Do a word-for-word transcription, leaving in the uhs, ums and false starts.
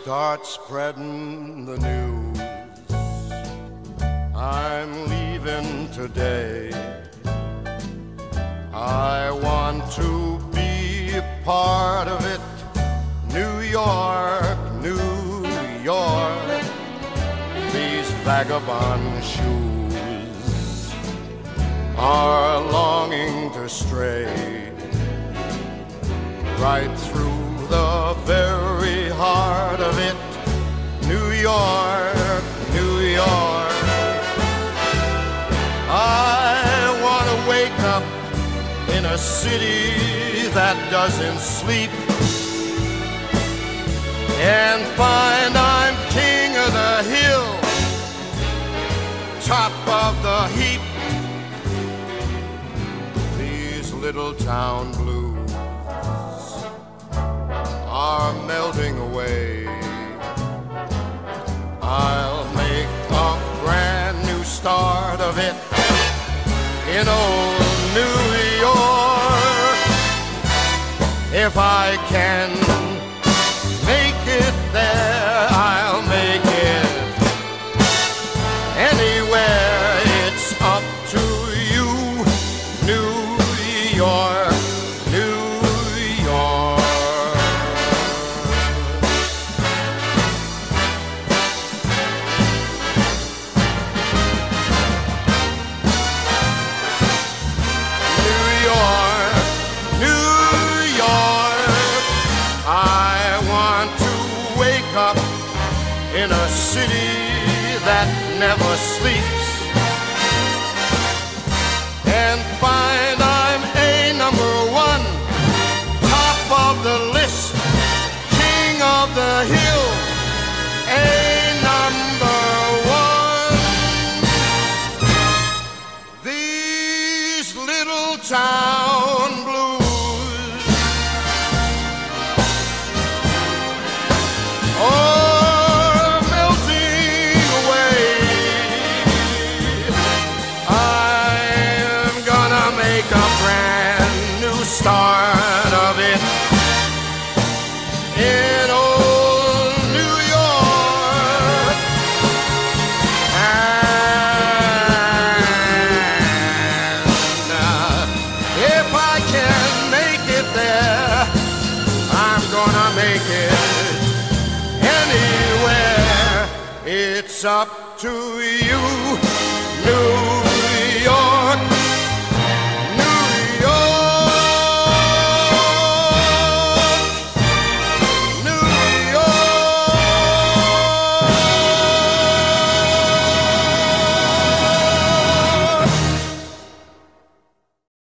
start spreading the news. I'm leaving today. I want to be a part of it. New York, New York, these vagabond shoes are longing to stray right through the very heart of it. New York, New York, I want to wake up in a city that doesn't sleep and find I'm king of the hill, top of the heap. These little town blues are melting away. I'll make a brand new start of it in old New York. If I can make it there, I'll make it anywhere. It's up to you, New York, New York. New York, New York, I want to wake up in a city that never sleeps and find I'm a number one, top of the list, king of the hill, a number one. These little town blues, oh, melting away. I'm gonna make a brand new start of it in old New York. And uh, if I can make it there, I'm gonna make it anywhere. It's up to you,